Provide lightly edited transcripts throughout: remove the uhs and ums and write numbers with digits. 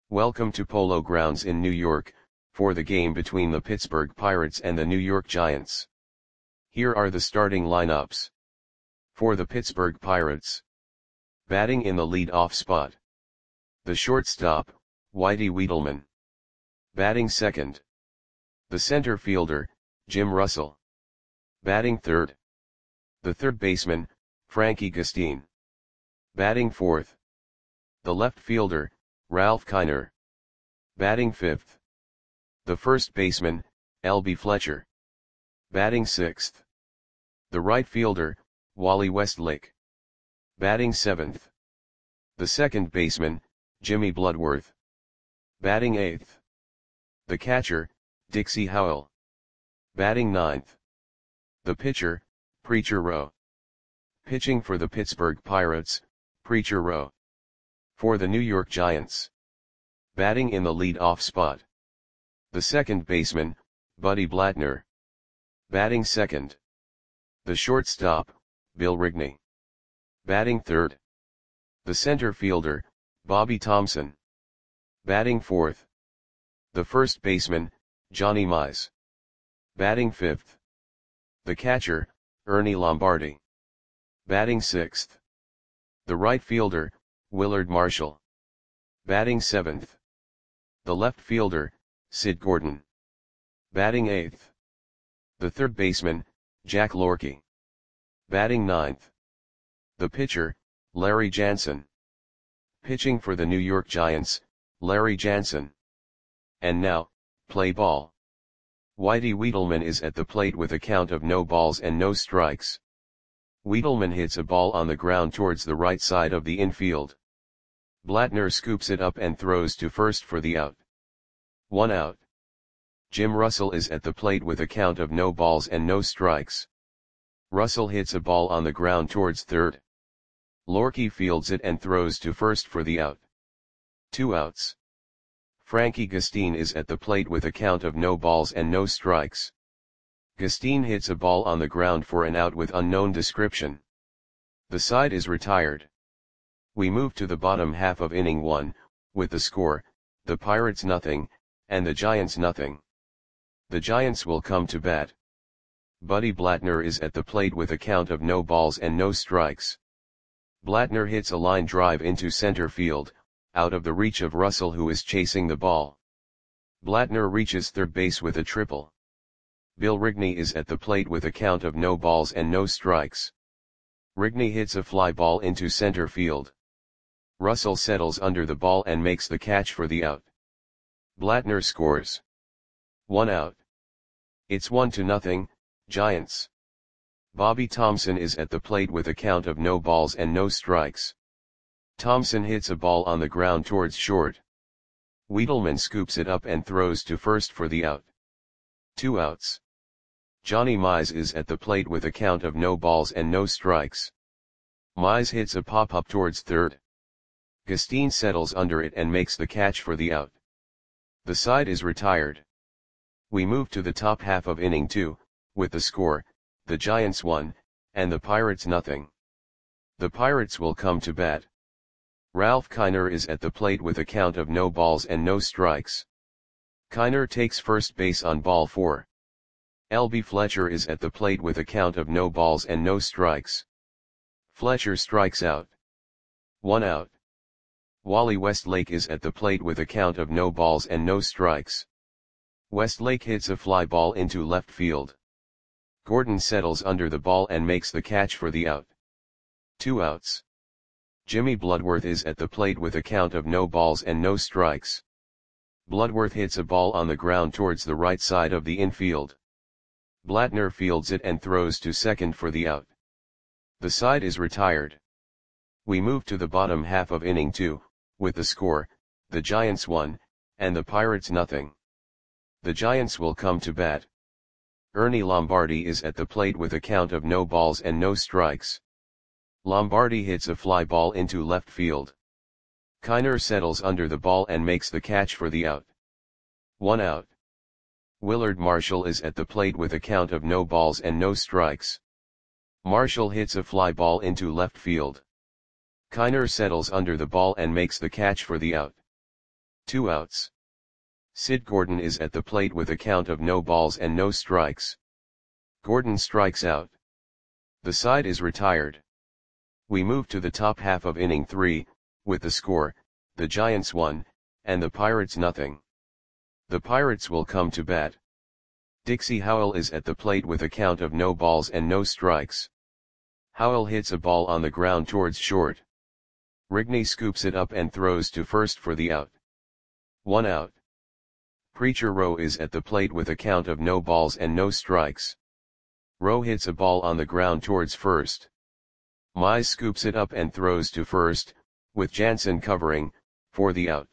Welcome to Polo Grounds in New York, for the game between the Pittsburgh Pirates and the New York Giants. Here are the starting lineups. For the Pittsburgh Pirates. Batting in the lead-off spot. The shortstop, Whitey Wietelman. Batting second. The center fielder, Jim Russell. Batting third. The third baseman, Frankie Gustin. Batting fourth. The left fielder, Ralph Kiner. Batting fifth. The first baseman, L.B. Fletcher. Batting sixth. The right fielder, Wally Westlake. Batting seventh. The second baseman, Jimmy Bloodworth. Batting eighth. The catcher, Dixie Howell. Batting ninth. The pitcher, Preacher Rowe. Pitching for the Pittsburgh Pirates, Preacher Rowe. For the New York Giants. Batting in the lead-off spot. The second baseman, Buddy Blattner. Batting second. The shortstop, Bill Rigney. Batting third. The center fielder, Bobby Thomson. Batting fourth. The first baseman, Johnny Mize. Batting fifth. The catcher, Ernie Lombardi. Batting sixth. The right fielder, Willard Marshall. Batting seventh. The left fielder, Sid Gordon. Batting eighth. The third baseman, Jack Lorky. Batting ninth. The pitcher, Larry Jansen. Pitching for the New York Giants, Larry Jansen. And now, play ball. Whitey Wietelman is at the plate with a count of no balls and no strikes. Wietelman hits a ball on the ground towards the right side of the infield. Blattner scoops it up and throws to first for the out. 1 out. Jim Russell is at the plate with a count of no balls and no strikes. Russell hits a ball on the ground towards third. Lorky fields it and throws to first for the out. 2 outs. Frankie Gustin is at the plate with a count of no balls and no strikes. Gustin hits a ball on the ground for an out with unknown description. The side is retired. We move to the bottom half of inning 1, with the score, the Pirates nothing, and the Giants nothing. The Giants will come to bat. Buddy Blattner is at the plate with a count of no balls and no strikes. Blattner hits a line drive into center field, out of the reach of Russell who is chasing the ball. Blattner reaches third base with a triple. Bill Rigney is at the plate with a count of no balls and no strikes. Rigney hits a fly ball into center field. Russell settles under the ball and makes the catch for the out. Blattner scores. 1 out. It's 1-0, Giants. Bobby Thomson is at the plate with a count of no balls and no strikes. Thomson hits a ball on the ground towards short. Wietelman scoops it up and throws to first for the out. 2 outs. Johnny Mize is at the plate with a count of no balls and no strikes. Mize hits a pop-up towards third. Gustin settles under it and makes the catch for the out. The side is retired. We move to the top half of inning 2, with the score, the Giants 1, and the Pirates nothing. The Pirates will come to bat. Ralph Kiner is at the plate with a count of no balls and no strikes. Kiner takes first base on ball 4. L.B. Fletcher is at the plate with a count of no balls and no strikes. Fletcher strikes out. 1 out. Wally Westlake is at the plate with a count of no balls and no strikes. Westlake hits a fly ball into left field. Gordon settles under the ball and makes the catch for the out. 2 outs. Jimmy Bloodworth is at the plate with a count of no balls and no strikes. Bloodworth hits a ball on the ground towards the right side of the infield. Blattner fields it and throws to second for the out. The side is retired. We move to the bottom half of inning 2, with the score, the Giants 1, and the Pirates nothing. The Giants will come to bat. Ernie Lombardi is at the plate with a count of no balls and no strikes. Lombardi hits a fly ball into left field. Kiner settles under the ball and makes the catch for the out. 1 out. Willard Marshall is at the plate with a count of no balls and no strikes. Marshall hits a fly ball into left field. Kiner settles under the ball and makes the catch for the out. 2 outs. Sid Gordon is at the plate with a count of no balls and no strikes. Gordon strikes out. The side is retired. We move to the top half of inning 3, with the score, the Giants 1, and the Pirates nothing. The Pirates will come to bat. Dixie Howell is at the plate with a count of no balls and no strikes. Howell hits a ball on the ground towards short. Rigney scoops it up and throws to first for the out. 1 out. Preacher Rowe is at the plate with a count of no balls and no strikes. Rowe hits a ball on the ground towards first. Mize scoops it up and throws to first, with Jansen covering, for the out.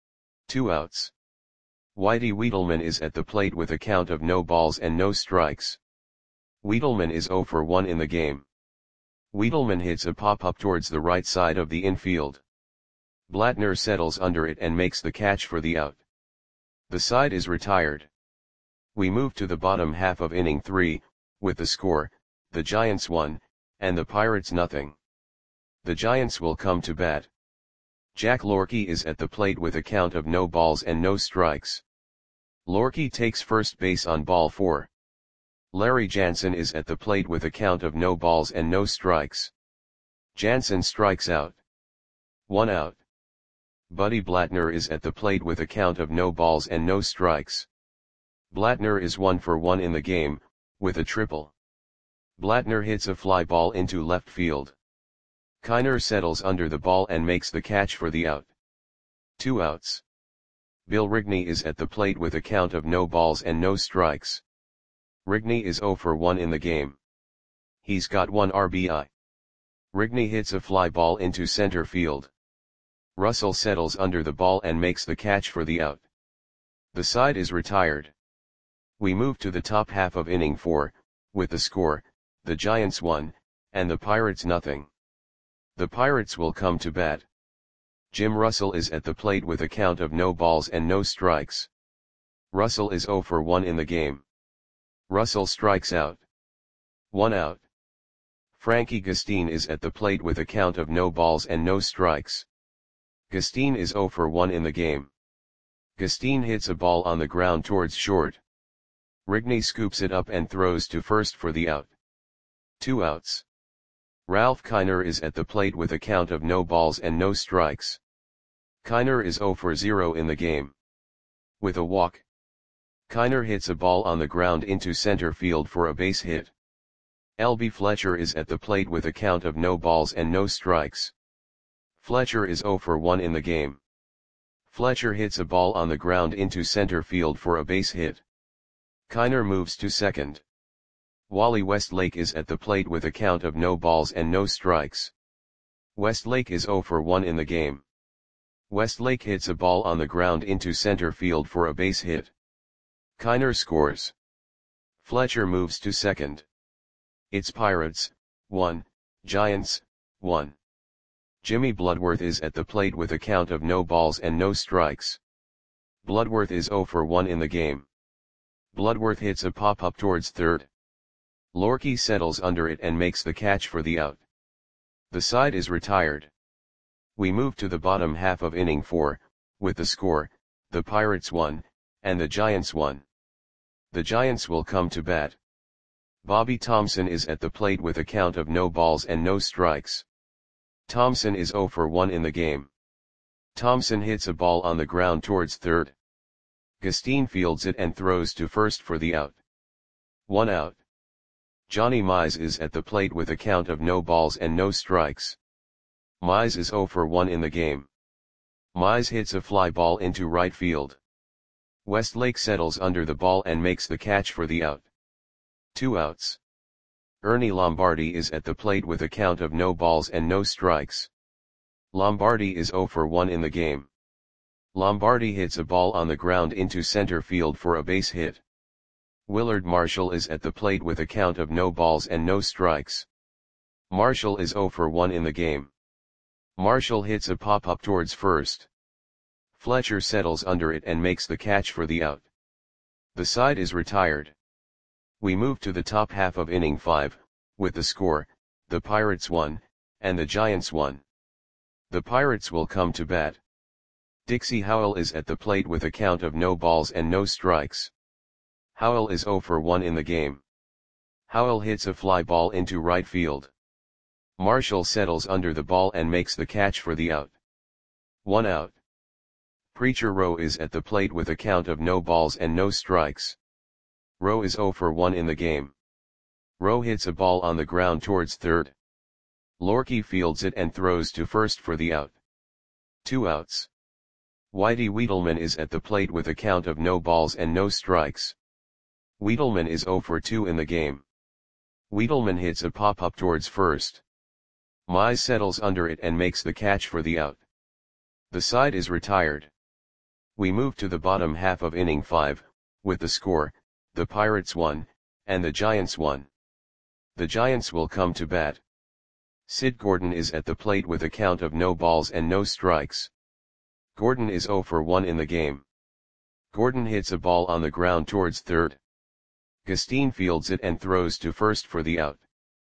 2 outs. Whitey Wiedelman is at the plate with a count of no balls and no strikes. Wiedelman is 0 for 1 in the game. Wiedelman hits a pop-up towards the right side of the infield. Blattner settles under it and makes the catch for the out. The side is retired. We move to the bottom half of inning 3, with the score, the Giants 1, and the Pirates nothing. The Giants will come to bat. Jack Lorky is at the plate with a count of no balls and no strikes. Lorky takes first base on ball 4. Larry Jansen is at the plate with a count of no balls and no strikes. Jansen strikes out. 1 out. Buddy Blattner is at the plate with a count of no balls and no strikes. Blattner is 1 for 1 in the game, with a triple. Blattner hits a fly ball into left field. Kiner settles under the ball and makes the catch for the out. 2 outs. Bill Rigney is at the plate with a count of no balls and no strikes. Rigney is 0 for 1 in the game. He's got 1 RBI. Rigney hits a fly ball into center field. Russell settles under the ball and makes the catch for the out. The side is retired. We move to the top half of inning 4, with the score, the Giants 1, and the Pirates nothing. The Pirates will come to bat. Jim Russell is at the plate with a count of no balls and no strikes. Russell is 0 for 1 in the game. Russell strikes out. 1 out. Frankie Gustine is at the plate with a count of no balls and no strikes. Gustine is 0 for 1 in the game. Gustine hits a ball on the ground towards short. Rigney scoops it up and throws to first for the out. 2 outs. Ralph Kiner is at the plate with a count of no balls and no strikes. Kiner is 0 for 0 in the game. With a walk. Kiner hits a ball on the ground into center field for a base hit. L.B. Fletcher is at the plate with a count of no balls and no strikes. Fletcher is 0 for 1 in the game. Fletcher hits a ball on the ground into center field for a base hit. Kiner moves to second. Wally Westlake is at the plate with a count of no balls and no strikes. Westlake is 0 for 1 in the game. Westlake hits a ball on the ground into center field for a base hit. Kiner scores. Fletcher moves to second. It's Pirates, 1, Giants, 1. Jimmy Bloodworth is at the plate with a count of no balls and no strikes. Bloodworth is 0 for 1 in the game. Bloodworth hits a pop-up towards third. Lorky settles under it and makes the catch for the out. The side is retired. We move to the bottom half of inning 4, with the score, the Pirates 1, and the Giants 1. The Giants will come to bat. Bobby Thompson is at the plate with a count of no balls and no strikes. Thompson is 0 for 1 in the game. Thompson hits a ball on the ground towards third. Gustine fields it and throws to first for the out. 1 out. Johnny Mize is at the plate with a count of no balls and no strikes. Mize is 0 for 1 in the game. Mize hits a fly ball into right field. Westlake settles under the ball and makes the catch for the out. 2 outs. Ernie Lombardi is at the plate with a count of no balls and no strikes. Lombardi is 0 for 1 in the game. Lombardi hits a ball on the ground into center field for a base hit. Willard Marshall is at the plate with a count of no balls and no strikes. Marshall is 0 for 1 in the game. Marshall hits a pop-up towards first. Fletcher settles under it and makes the catch for the out. The side is retired. We move to the top half of inning 5, with the score, the Pirates 1, and the Giants 1. The Pirates will come to bat. Dixie Howell is at the plate with a count of no balls and no strikes. Howell is 0 for 1 in the game. Howell hits a fly ball into right field. Marshall settles under the ball and makes the catch for the out. 1 out. Preacher Rowe is at the plate with a count of no balls and no strikes. Rowe is 0 for 1 in the game. Rowe hits a ball on the ground towards third. Lorky fields it and throws to first for the out. 2 outs. Whitey Wiedelman is at the plate with a count of no balls and no strikes. Wiedelman is 0 for 2 in the game. Wiedelman hits a pop-up towards first. Mize settles under it and makes the catch for the out. The side is retired. We move to the bottom half of inning 5, with the score, the Pirates 1, and the Giants 1. The Giants will come to bat. Sid Gordon is at the plate with a count of no balls and no strikes. Gordon is 0 for 1 in the game. Gordon hits a ball on the ground towards third. Gustine fields it and throws to first for the out.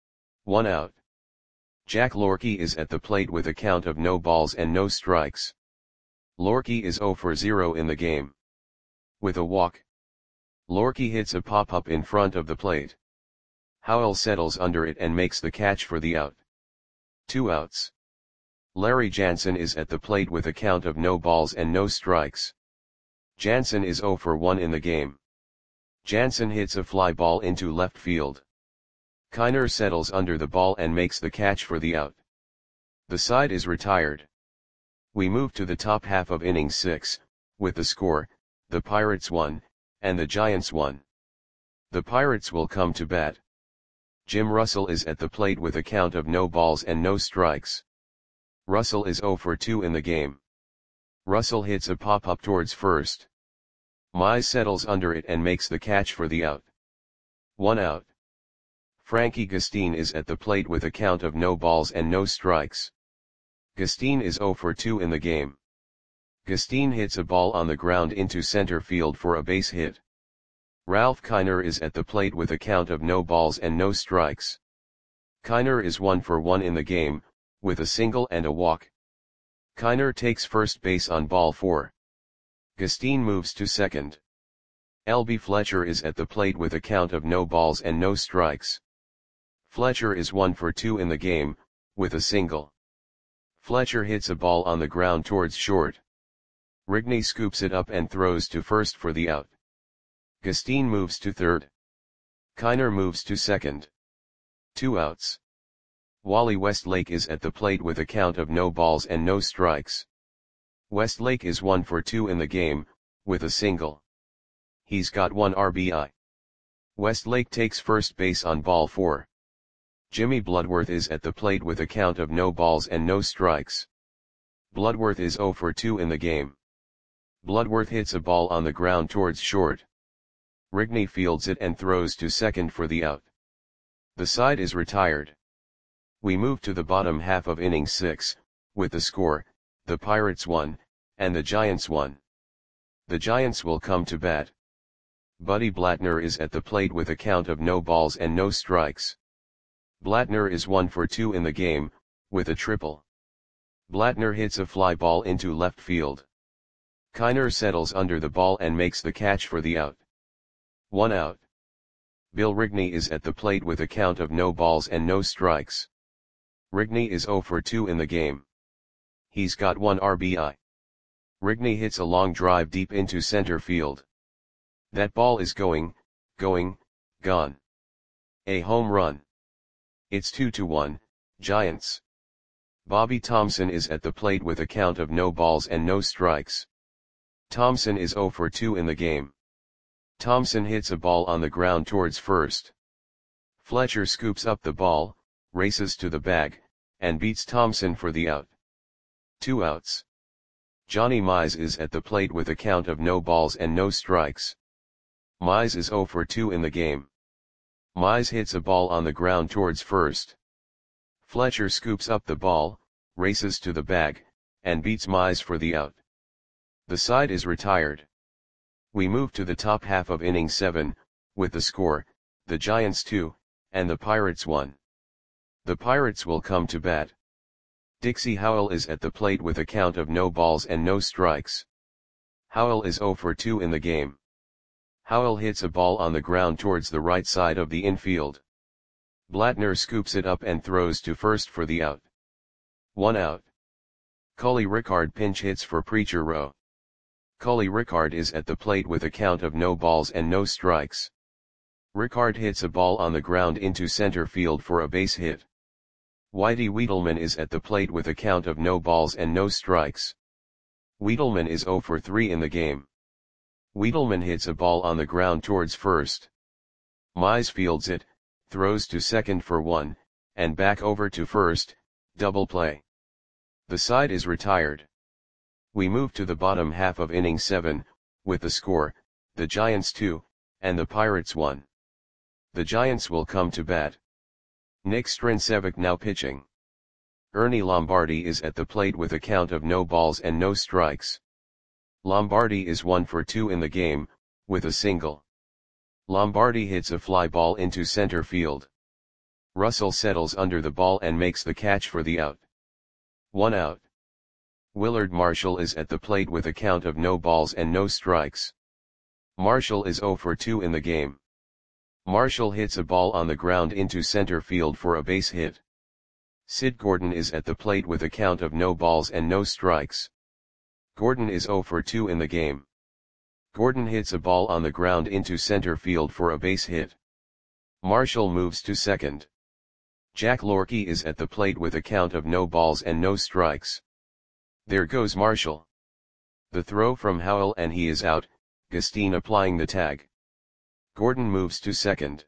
1 out. Jack Lorky is at the plate with a count of no balls and no strikes. Lorky is 0 for 0 in the game. With a walk, Lorky hits a pop-up in front of the plate. Howell settles under it and makes the catch for the out. 2 outs. Larry Jansen is at the plate with a count of no balls and no strikes. Jansen is 0 for 1 in the game. Jansen hits a fly ball into left field. Kiner settles under the ball and makes the catch for the out. The side is retired. We move to the top half of inning 6, with the score, the Pirates 1, and the Giants 1. The Pirates will come to bat. Jim Russell is at the plate with a count of no balls and no strikes. Russell is 0 for 2 in the game. Russell hits a pop-up towards first. Mize settles under it and makes the catch for the out. 1 out. Frankie Gustine is at the plate with a count of no balls and no strikes. Gustine is 0 for 2 in the game. Gustine hits a ball on the ground into center field for a base hit. Ralph Kiner is at the plate with a count of no balls and no strikes. Kiner is 1 for 1 in the game, with a single and a walk. Kiner takes first base on ball 4. Gustine moves to second. L.B. Fletcher is at the plate with a count of no balls and no strikes. Fletcher is 1 for 2 in the game, with a single. Fletcher hits a ball on the ground towards short. Rigney scoops it up and throws to first for the out. Gustine moves to third. Kiner moves to second. 2 outs. Wally Westlake is at the plate with a count of no balls and no strikes. Westlake is 1 for 2 in the game, with a single. He's got 1 RBI. Westlake takes first base on ball 4. Jimmy Bloodworth is at the plate with a count of no balls and no strikes. Bloodworth is 0 for 2 in the game. Bloodworth hits a ball on the ground towards short. Rigney fields it and throws to second for the out. The side is retired. We move to the bottom half of inning 6, with the score, the Pirates 1, and the Giants 1. The Giants will come to bat. Buddy Blattner is at the plate with a count of no balls and no strikes. Blattner is 1 for 2 in the game, with a triple. Blattner hits a fly ball into left field. Kiner settles under the ball and makes the catch for the out. 1 out. Bill Rigney is at the plate with a count of no balls and no strikes. Rigney is 0 for 2 in the game. He's got 1 RBI. Rigney hits a long drive deep into center field. That ball is going, gone. A home run. It's 2-1, Giants. Bobby Thompson is at the plate with a count of no balls and no strikes. Thompson is 0 for 2 in the game. Thompson hits a ball on the ground towards first. Fletcher scoops up the ball, races to the bag, and beats Thompson for the out. 2 outs. Johnny Mize is at the plate with a count of no balls and no strikes. Mize is 0 for 2 in the game. Mize hits a ball on the ground towards first. Fletcher scoops up the ball, races to the bag, and beats Mize for the out. The side is retired. We move to the top half of inning 7, with the score, the Giants 2, and the Pirates 1. The Pirates will come to bat. Dixie Howell is at the plate with a count of no balls and no strikes. Howell is 0 for 2 in the game. Howell hits a ball on the ground towards the right side of the infield. Blattner scoops it up and throws to first for the out. 1 out. Cully Ricard pinch hits for Preacher Row. Cully Ricard is at the plate with a count of no balls and no strikes. Ricard hits a ball on the ground into center field for a base hit. Whitey Wiedelman is at the plate with a count of no balls and no strikes. Wiedelman is 0 for 3 in the game. Wiedelman hits a ball on the ground towards first. Mize fields it, throws to second for 1, and back over to first, double play. The side is retired. We move to the bottom half of inning 7, with the score, the Giants 2, and the Pirates 1. The Giants will come to bat. Nick Strincevic now pitching. Ernie Lombardi is at the plate with a count of no balls and no strikes. Lombardi is 1 for 2 in the game, with a single. Lombardi hits a fly ball into center field. Russell settles under the ball and makes the catch for the out. 1 out. Willard Marshall is at the plate with a count of no balls and no strikes. Marshall is 0 for 2 in the game. Marshall hits a ball on the ground into center field for a base hit. Sid Gordon is at the plate with a count of no balls and no strikes. Gordon is 0 for 2 in the game. Gordon hits a ball on the ground into center field for a base hit. Marshall moves to second. Jack Lorkey is at the plate with a count of no balls and no strikes. There goes Marshall. The throw from Howell and he is out, Gustine applying the tag. Gordon moves to second.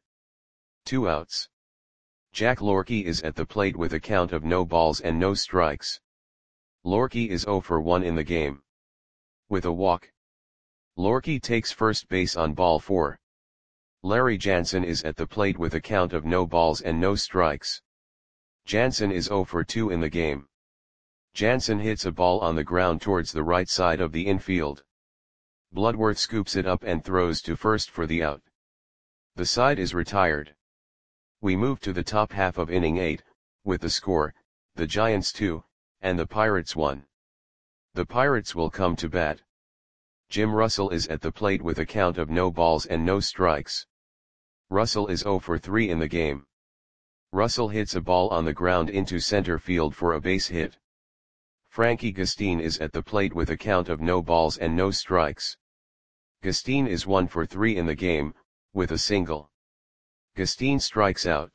2 outs. Jack Lorkey is at the plate with a count of no balls and no strikes. Lorkey is 0 for 1 in the game. With a walk. Lorkey takes first base on ball 4. Larry Jansen is at the plate with a count of no balls and no strikes. Jansen is 0 for 2 in the game. Jansen hits a ball on the ground towards the right side of the infield. Bloodworth scoops it up and throws to first for the out. The side is retired. We move to the top half of inning 8, with the score, the Giants 2, and the Pirates 1. The Pirates will come to bat. Jim Russell is at the plate with a count of no balls and no strikes. Russell is 0 for 3 in the game. Russell hits a ball on the ground into center field for a base hit. Frankie Gustine is at the plate with a count of no balls and no strikes. Gustine is 1 for 3 in the game, with a single. Gustine strikes out.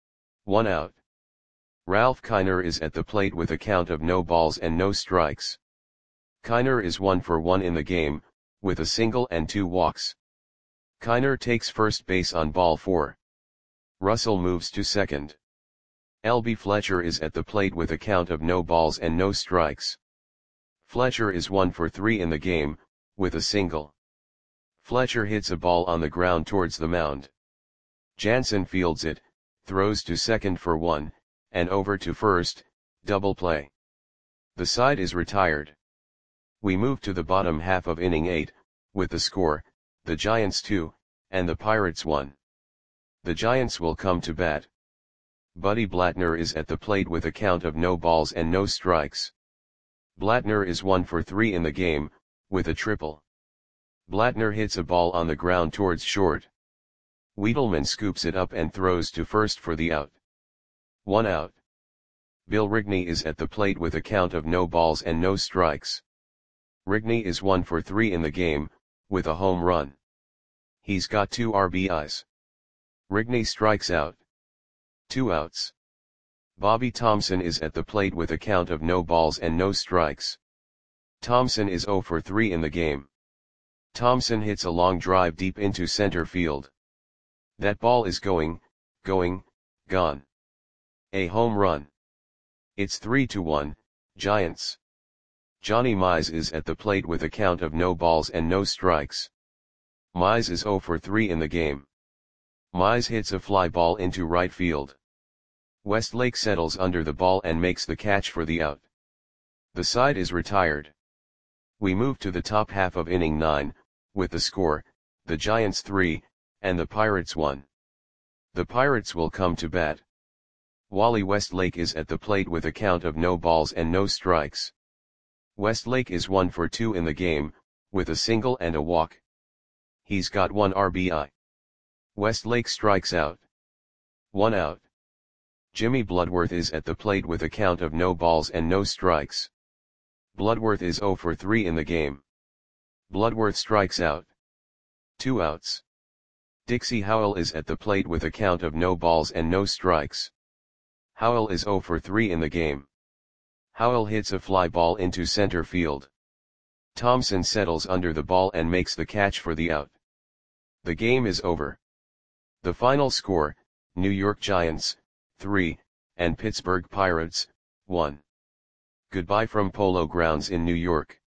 1 out. Ralph Kiner is at the plate with a count of no balls and no strikes. Kiner is 1 for 1 in the game, with a single and 2 walks. Kiner takes first base on ball 4. Russell moves to second. L.B. Fletcher is at the plate with a count of no balls and no strikes. Fletcher is 1 for 3 in the game, with a single. Fletcher hits a ball on the ground towards the mound. Jansen fields it, throws to second for 1, and over to first, double play. The side is retired. We move to the bottom half of inning 8, with the score, the Giants 2, and the Pirates 1. The Giants will come to bat. Buddy Blattner is at the plate with a count of no balls and no strikes. Blattner is 1 for 3 in the game, with a triple. Blattner hits a ball on the ground towards short. Wiedelman scoops it up and throws to first for the out. 1 out. Bill Rigney is at the plate with a count of no balls and no strikes. Rigney is 1 for 3 in the game, with a home run. He's got 2 RBIs. Rigney strikes out. 2 outs. Bobby Thompson is at the plate with a count of no balls and no strikes. Thompson is 0 for 3 in the game. Thompson hits a long drive deep into center field. That ball is gone. A home run. It's 3-1, Giants. Johnny Mize is at the plate with a count of no balls and no strikes. Mize is 0 for 3 in the game. Mize hits a fly ball into right field. Westlake settles under the ball and makes the catch for the out. The side is retired. We move to the top half of inning 9, with the score, the Giants 3, and the Pirates 1. The Pirates will come to bat. Wally Westlake is at the plate with a count of no balls and no strikes. Westlake is 1 for 2 in the game, with a single and a walk. He's got 1 RBI. Westlake strikes out. 1 out. Jimmy Bloodworth is at the plate with a count of no balls and no strikes. Bloodworth is 0 for 3 in the game. Bloodworth strikes out. 2 outs. Dixie Howell is at the plate with a count of no balls and no strikes. Howell is 0 for 3 in the game. Howell hits a fly ball into center field. Thompson settles under the ball and makes the catch for the out. The game is over. The final score, New York Giants, 3, and Pittsburgh Pirates, 1. Goodbye from Polo Grounds in New York.